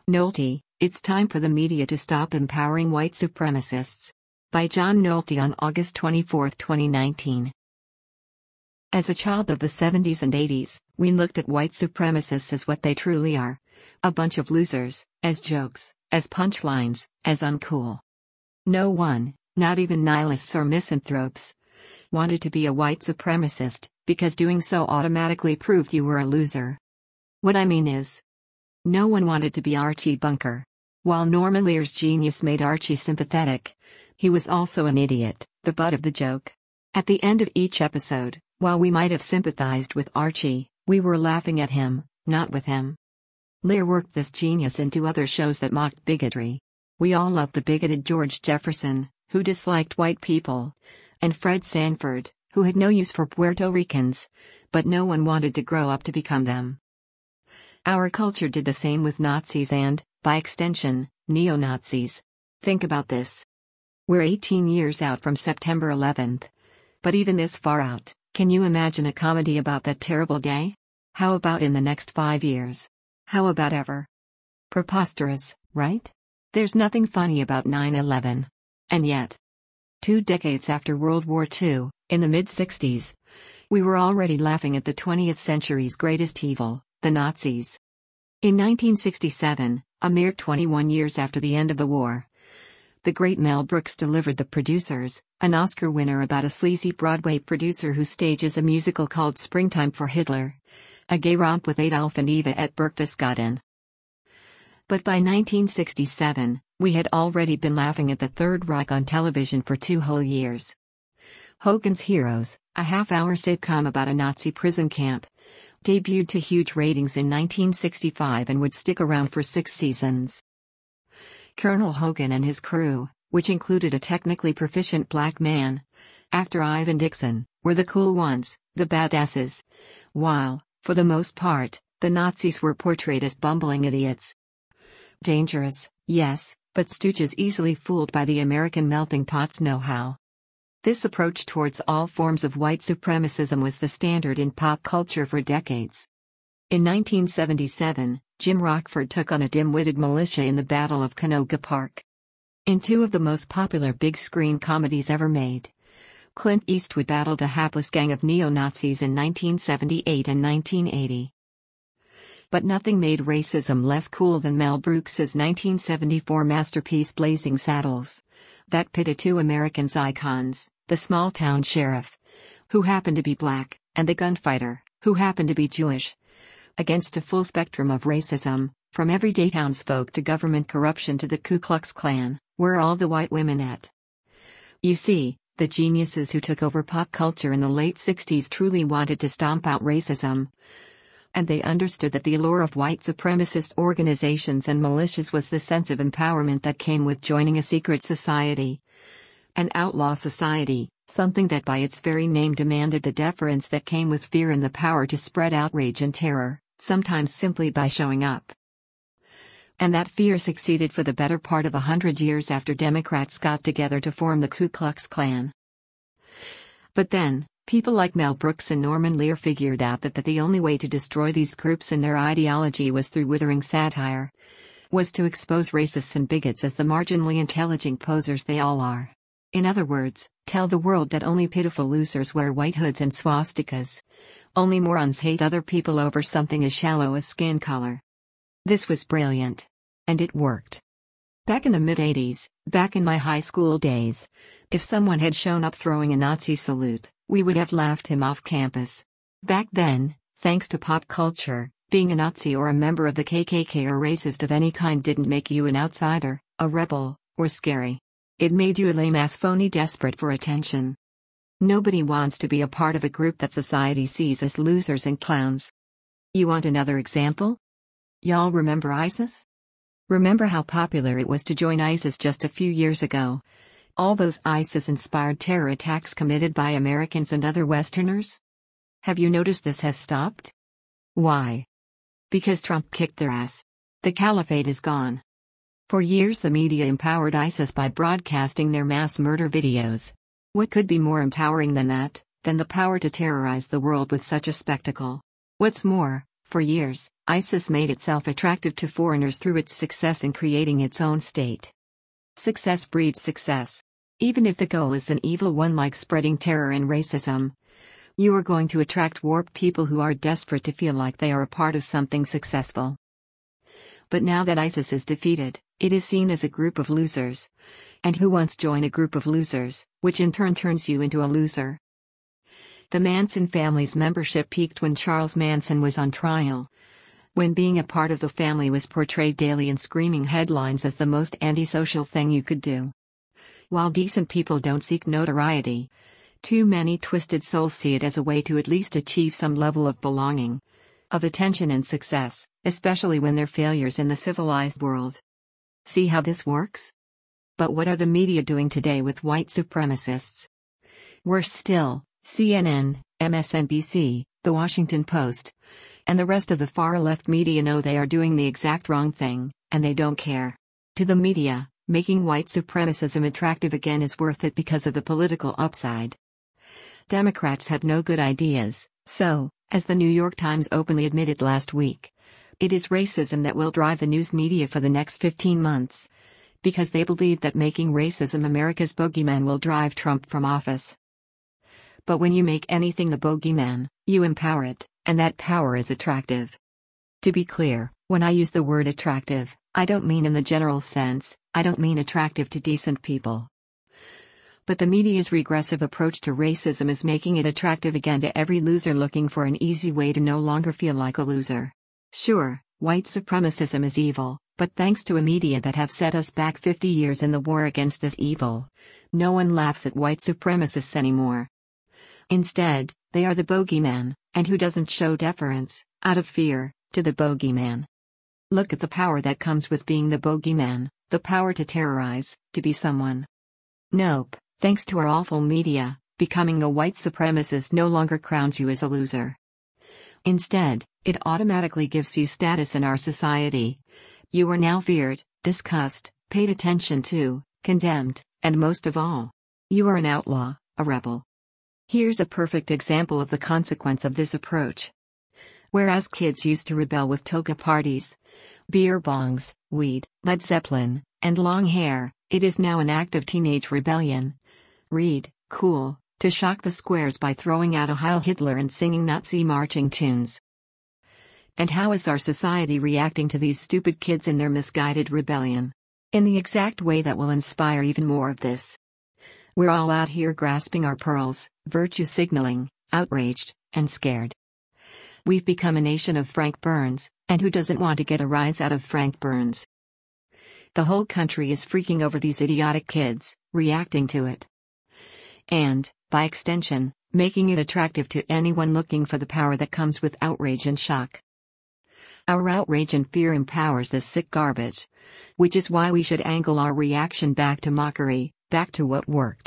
Nolte, It's Time for the Media to Stop Empowering White Supremacists. By John Nolte on August 24, 2019. As a child of the 70s and 80s, we looked at white supremacists as what they truly are. A bunch of losers, as jokes, as punchlines, as uncool. No one, not even nihilists or misanthropes, wanted to be a white supremacist, because doing so automatically proved you were a loser. What I mean is, no one wanted to be Archie Bunker. While Norman Lear's genius made Archie sympathetic, he was also an idiot, the butt of the joke. At the end of each episode, while we might have sympathized with Archie, we were laughing at him, not with him. Lear worked this genius into other shows that mocked bigotry. We all loved the bigoted George Jefferson, who disliked white people, and Fred Sanford, who had no use for Puerto Ricans, but no one wanted to grow up to become them. Our culture did the same with Nazis and, by extension, neo-Nazis. Think about this. We're 18 years out from September 11th. But even this far out, can you imagine a comedy about that terrible day? How about in the next 5 years? How about ever? Preposterous, right? There's nothing funny about 9/11. And yet, 2 decades after World War II, in the mid-60s, we were already laughing at the 20th century's greatest evil, the Nazis. In 1967, a mere 21 years after the end of the war, the great Mel Brooks delivered The Producers, an Oscar winner about a sleazy Broadway producer who stages a musical called Springtime for Hitler, a gay romp with Adolf and Eva at Berchtesgaden. But by 1967, we had already been laughing at the Third Reich on television for 2 whole years. Hogan's Heroes, a half-hour sitcom about a Nazi prison camp, debuted to huge ratings in 1965 and would stick around for 6 seasons. Colonel Hogan and his crew, which included a technically proficient black man, actor Ivan Dixon, were the cool ones, the badasses, while, for the most part, the Nazis were portrayed as bumbling idiots. Dangerous, yes, but stooges easily fooled by the American melting pot's know-how. This approach towards all forms of white supremacism was the standard in pop culture for decades. In 1977, Jim Rockford took on a dim-witted militia in the Battle of Canoga Park. In 2 of the most popular big-screen comedies ever made, Clint Eastwood battled a hapless gang of neo-Nazis in 1978 and 1980. But nothing made racism less cool than Mel Brooks's 1974 masterpiece Blazing Saddles, that pitted 2 Americans' icons, the small-town sheriff, who happened to be black, and the gunfighter, who happened to be Jewish, against a full spectrum of racism, from everyday townsfolk to government corruption to the Ku Klux Klan. Where are all the white women at? You see, the geniuses who took over pop culture in the late 60s truly wanted to stomp out racism. And they understood that the allure of white supremacist organizations and militias was the sense of empowerment that came with joining a secret society. An outlaw society, something that by its very name demanded the deference that came with fear and the power to spread outrage and terror, sometimes simply by showing up. And that fear succeeded for the better part of 100 years after Democrats got together to form the Ku Klux Klan. But then, people like Mel Brooks and Norman Lear figured out that the only way to destroy these groups and their ideology was through withering satire, was to expose racists and bigots as the marginally intelligent posers they all are. In other words, tell the world that only pitiful losers wear white hoods and swastikas. Only morons hate other people over something as shallow as skin color. This was brilliant. And it worked. Back in the mid-80s, back in my high school days, if someone had shown up throwing a Nazi salute, we would have laughed him off campus. Back then, thanks to pop culture, being a Nazi or a member of the KKK or racist of any kind didn't make you an outsider, a rebel, or scary. It made you a lame-ass phony desperate for attention. Nobody wants to be a part of a group that society sees as losers and clowns. You want another example? Y'all remember ISIS? Remember how popular it was to join ISIS just a few years ago? All those ISIS-inspired terror attacks committed by Americans and other Westerners? Have you noticed this has stopped? Why? Because Trump kicked their ass. The caliphate is gone. For years the media empowered ISIS by broadcasting their mass murder videos. What could be more empowering than that, than the power to terrorize the world with such a spectacle? What's more, for years, ISIS made itself attractive to foreigners through its success in creating its own state. Success breeds success. Even if the goal is an evil one like spreading terror and racism, you are going to attract warped people who are desperate to feel like they are a part of something successful. But now that ISIS is defeated, it is seen as a group of losers. And who wants to join a group of losers, which in turn turns you into a loser? The Manson family's membership peaked when Charles Manson was on trial, when being a part of the family was portrayed daily in screaming headlines as the most antisocial thing you could do. While decent people don't seek notoriety, too many twisted souls see it as a way to at least achieve some level of belonging, of attention and success, especially when they're failures in the civilized world. See how this works? But what are the media doing today with white supremacists? Worse still, CNN, MSNBC, The Washington Post, and the rest of the far-left media know they are doing the exact wrong thing, and they don't care. To the media, making white supremacism attractive again is worth it because of the political upside. Democrats have no good ideas, so, as the New York Times openly admitted last week, it is racism that will drive the news media for the next 15 months, because they believe that making racism America's bogeyman will drive Trump from office. But when you make anything the bogeyman, you empower it, and that power is attractive. To be clear, when I use the word attractive, I don't mean in the general sense, I don't mean attractive to decent people. But the media's regressive approach to racism is making it attractive again to every loser looking for an easy way to no longer feel like a loser. Sure, white supremacism is evil, but thanks to a media that have set us back 50 years in the war against this evil, no one laughs at white supremacists anymore. Instead, they are the bogeyman, and who doesn't show deference, out of fear, to the bogeyman? Look at the power that comes with being the bogeyman, the power to terrorize, to be someone. Nope, thanks to our awful media, becoming a white supremacist no longer crowns you as a loser. Instead, it automatically gives you status in our society. You are now feared, discussed, paid attention to, condemned, and most of all, you are an outlaw, a rebel. Here's a perfect example of the consequence of this approach. Whereas kids used to rebel with toga parties, beer bongs, weed, Led Zeppelin, and long hair, it is now an act of teenage rebellion. Read, cool, to shock the squares by throwing out a Heil Hitler and singing Nazi marching tunes. And how is our society reacting to these stupid kids in their misguided rebellion? In the exact way that will inspire even more of this. We're all out here grasping our pearls, virtue signaling, outraged, and scared. We've become a nation of Frank Burns, and who doesn't want to get a rise out of Frank Burns? The whole country is freaking over these idiotic kids, reacting to it. And, by extension, making it attractive to anyone looking for the power that comes with outrage and shock. Our outrage and fear empowers this sick garbage, which is why we should angle our reaction back to mockery, back to what worked.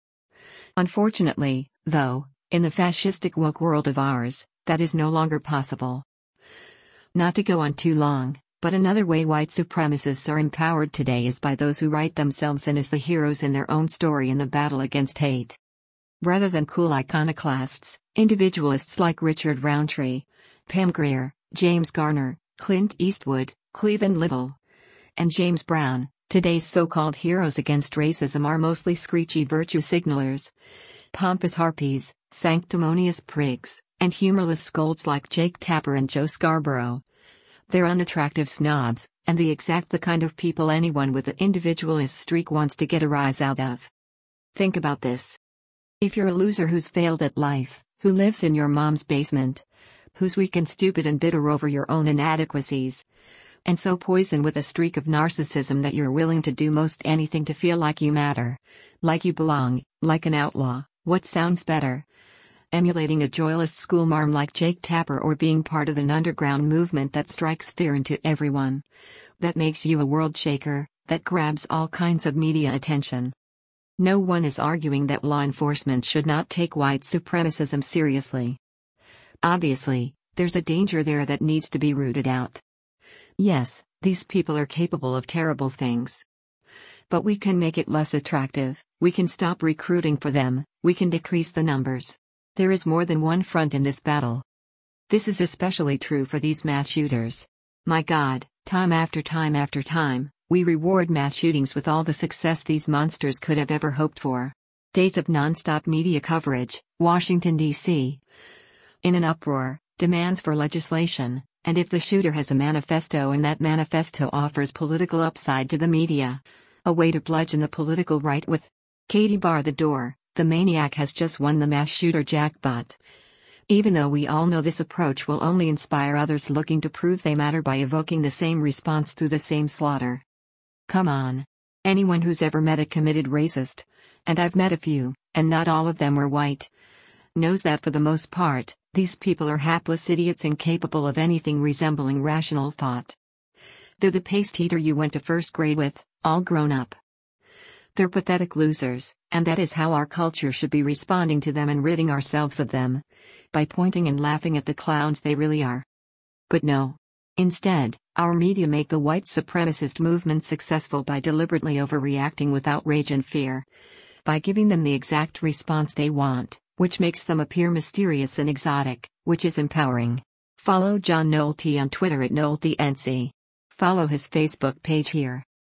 Unfortunately, though, in the fascistic woke world of ours, that is no longer possible. Not to go on too long, but another way white supremacists are empowered today is by those who write themselves in as the heroes in their own story in the battle against hate. Rather than cool iconoclasts, individualists like Richard Roundtree, Pam Grier, James Garner, Clint Eastwood, Cleveland Little, and James Brown, today's so-called heroes against racism are mostly screechy virtue signalers, pompous harpies, sanctimonious prigs, and humorless scolds like Jake Tapper and Joe Scarborough. They're unattractive snobs, and the kind of people anyone with an individualist streak wants to get a rise out of. Think about this. If you're a loser who's failed at life, who lives in your mom's basement, who's weak and stupid and bitter over your own inadequacies, and so poisoned with a streak of narcissism that you're willing to do most anything to feel like you matter, like you belong, like an outlaw, what sounds better? Emulating a joyless schoolmarm like Jake Tapper or being part of an underground movement that strikes fear into everyone, that makes you a world shaker, that grabs all kinds of media attention. No one is arguing that law enforcement should not take white supremacism seriously. Obviously, there's a danger there that needs to be rooted out. Yes, these people are capable of terrible things. But we can make it less attractive, we can stop recruiting for them, we can decrease the numbers. There is more than one front in this battle. This is especially true for these mass shooters. My God, time after time after time, we reward mass shootings with all the success these monsters could have ever hoped for. Days of non-stop media coverage, Washington, D.C. in an uproar, demands for legislation, and if the shooter has a manifesto and that manifesto offers political upside to the media, a way to bludgeon the political right with Katie bar the door, the maniac has just won the mass shooter jackpot. Even though we all know this approach will only inspire others looking to prove they matter by evoking the same response through the same slaughter. Come on. Anyone who's ever met a committed racist, and I've met a few, and not all of them were white, knows that for the most part, these people are hapless idiots incapable of anything resembling rational thought. They're the paste eater you went to first grade with, all grown up. They're pathetic losers, and that is how our culture should be responding to them and ridding ourselves of them, by pointing and laughing at the clowns they really are. But no. Instead, our media make the white supremacist movement successful by deliberately overreacting with outrage and fear, by giving them the exact response they want, which makes them appear mysterious and exotic, which is empowering. Follow John Nolte on Twitter at NolteNC. Follow his Facebook page here.